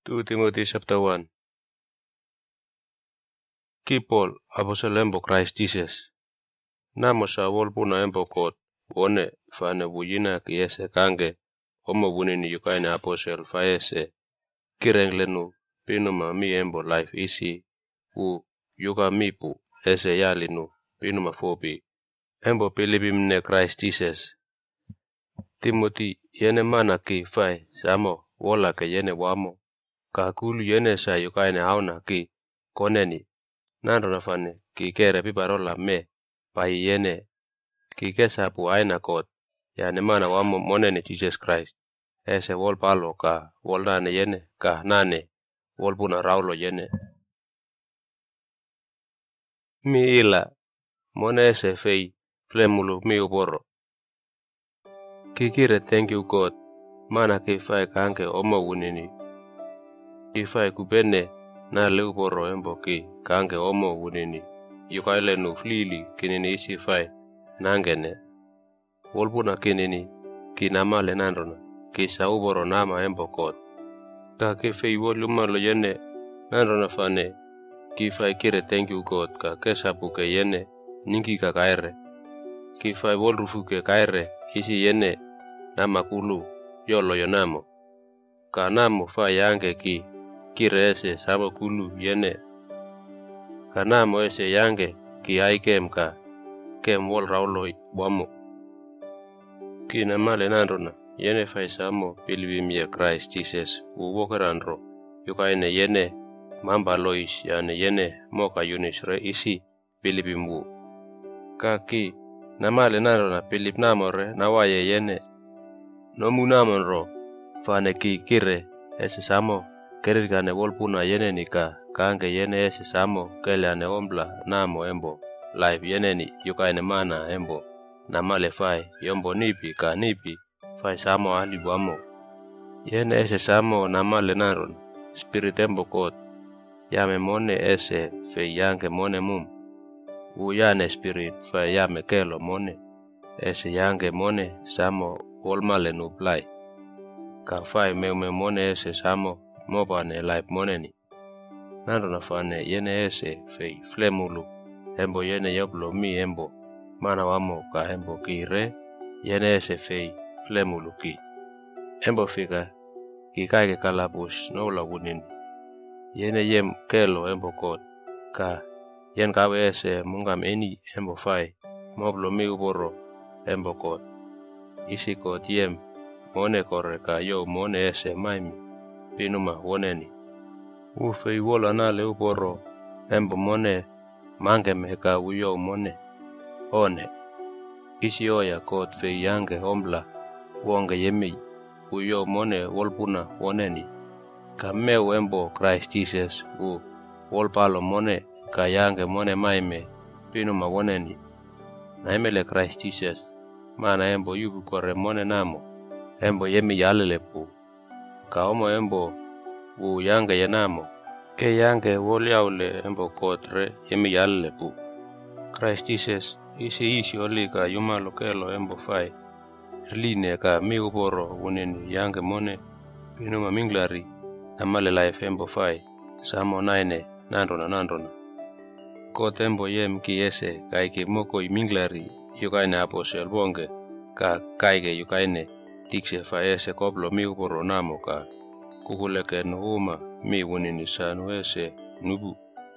2 Timothy chapter 1. Ki Paul, apostle embo Christ Jesus. Namo sa wolpuna embo kot, wone fane bujina kiese kange, omo bunini yukaine apostle faese, kirenglenu pinuma mi embo life isi, yuka mipu, ese yalinu, pinuma fobi. Embo pilipimne Christ Jesus. Timothy, yene mana ki fai, samo, wola ke yene wamo. Kakulu yene sa yukaine hauna ki, koneni. Nando nafane, ki kere piparola me, pahi yene, ki kesapu aina kot, yane mana wamo monene Jesus Christ. Ese wol palo ka, wol nane yene, ka nane, wol puna raulo yene. Mi ila, mone ese fei, flemulu mi uporo. Kikire thank you God, mana ki fai kanke omo wunini. Ki fai kubene, na leu poro embo ki kange omo wunini yukaile nu flili kinini isi fai nangene wolpuna kinini ki namale nandona ki sauboro nama embo kot ka ki fei wolumalo yene nandona fane ki fai kire thank you God ka kesapu ke yene ningi ka kaire ki fai wolrufu ke kaire isi yene nama kulu yolo yonamo ka namo fai yange ki kire ese sama kulu yene kanamo ese yange ki ai kem wol raulo wamo ki namale nandona yene fai samo pilibimye Christ Jesus uwokerandro yukaine yene mamba lois yane yene moka yunis re isi pilibimwu ka ki namale nandona pilip namore nawaye yene nomu namonro fane ki kire ese samo kerirkane wolpuna yene nika kange yene ese samo keleane ombla namo embo life yene ni yukaine mana embo namale fai yombo nipi ka nipi fai samo ahli buamo yene ese samo namale naron spirit embo kot yame mone ese fei yange mone mum uyane spirit fai yame kelo mone ese yange mone samo wolmale nuplai ka fai meume mone ese samo mopane life moneni. Nando nafane yene ese fei flemulu embo yene yoblo mi embo mana wamo ka embo ki re yene ese fei flemulu ki embo fika ki kaike kalabus nola wunin yene yem kelo embo kot ka yen kawe ese mungam eni embo fai moblo mi uboro embo kot isi kot yem mone kore ka yo mone ese maimi pinuma woneni fei wola na leu poro embo mone mangeme ka uyo mone one isi oya kot fei yange ombla wonge yemi uyo mone wolpuna woneni ka meu embo Christ Jesus wolpalo mone ka yange mone maime pinuma woneni na emele Christ Jesus mana embo yubu kore mone namo embo yemi yalelepu ka omo embo yange yenamo ke yange woliaule embo kotre yemi yalelepu Christ Jesus isi oli ka yumalo kelo embo fai line ka mi uporo wunini yange mone pinuma minglari namale life embo fai samo naine nandona kot embo yem ki ese kaike moko minglari yukaine apostle bonge ka kaike yukaine tikse fai ese koplo mi uporo namo ka kukuleke nuhuma mi wunini sanu ese nubu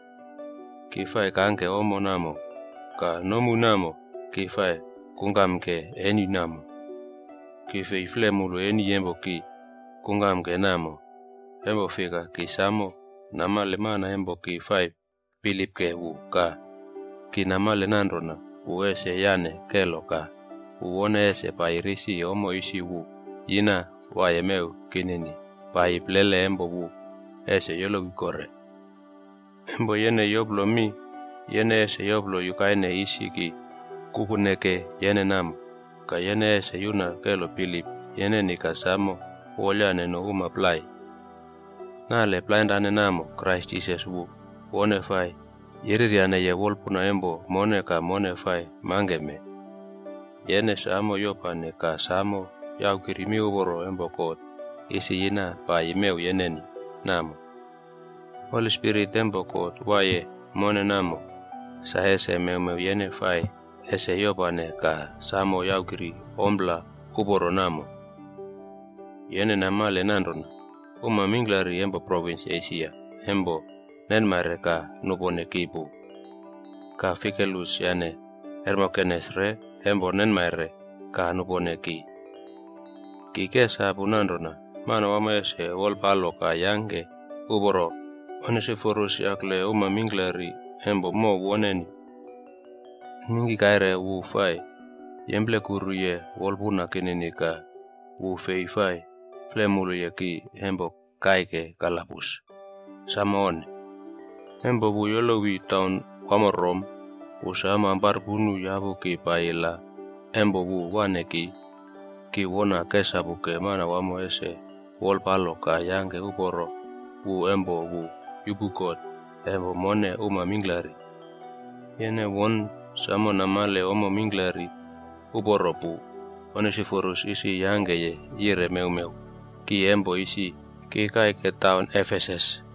ki fai kange omo namo ka nomu namo ki fai kungamke eni namo ki fei flemulu eni yembo ki kungamke namo embo fika ki samo namale mana embo ki fai pilipke ka ki namale nandrona ese yane kelo ka uwone ese pairisi omo isi yina wayemeu kinini pai plele embo ese yolo kore embo yene yoblo mi yene ese yoblo yukaine isi ki kukuneke yene nam ka yene ese yuna kelo pilip yene nikasamo wolyane no plai na le plai namo Christ Jesus wone fai yiririane ye wolpuna embo mone ka mone fai mangeme yene samo yopane ka samo yaukirimi uboro embo kot isi yina pa imeu yeneni namo. Holy Spirit embo kot waye mone namo. Sa ese meu yene fai ese yobane ka samo yaukiri ombla uboro namo. Yene namale nandrona. Minglari embo province Asia embo nenmare ka nubone kibu. Ka fikelus yane hermokenesre embo nenmare ka nubone ki. Kike sabu nandrona mana wamese wolpalo ka yange uboro Onesiphorus yakle minglari embo mo woneni. Ningi kaire wu fai yemble kuruye wolpuna kinini ka wu fei fai flemulu yaki embo kaike kalapus. Samone embo wu yolowi taun wamorom usama barbunu yabu ki paila embo wu waneki ki wona kesabuke mana wamo ese wolpalo ka yange uboro wu embo wu yubukot embo mone minglari. Yene won samo namale minglari uboro pu Onesiphorus isi yange ye yire meu ki embo isi ki kaike taun Ephesus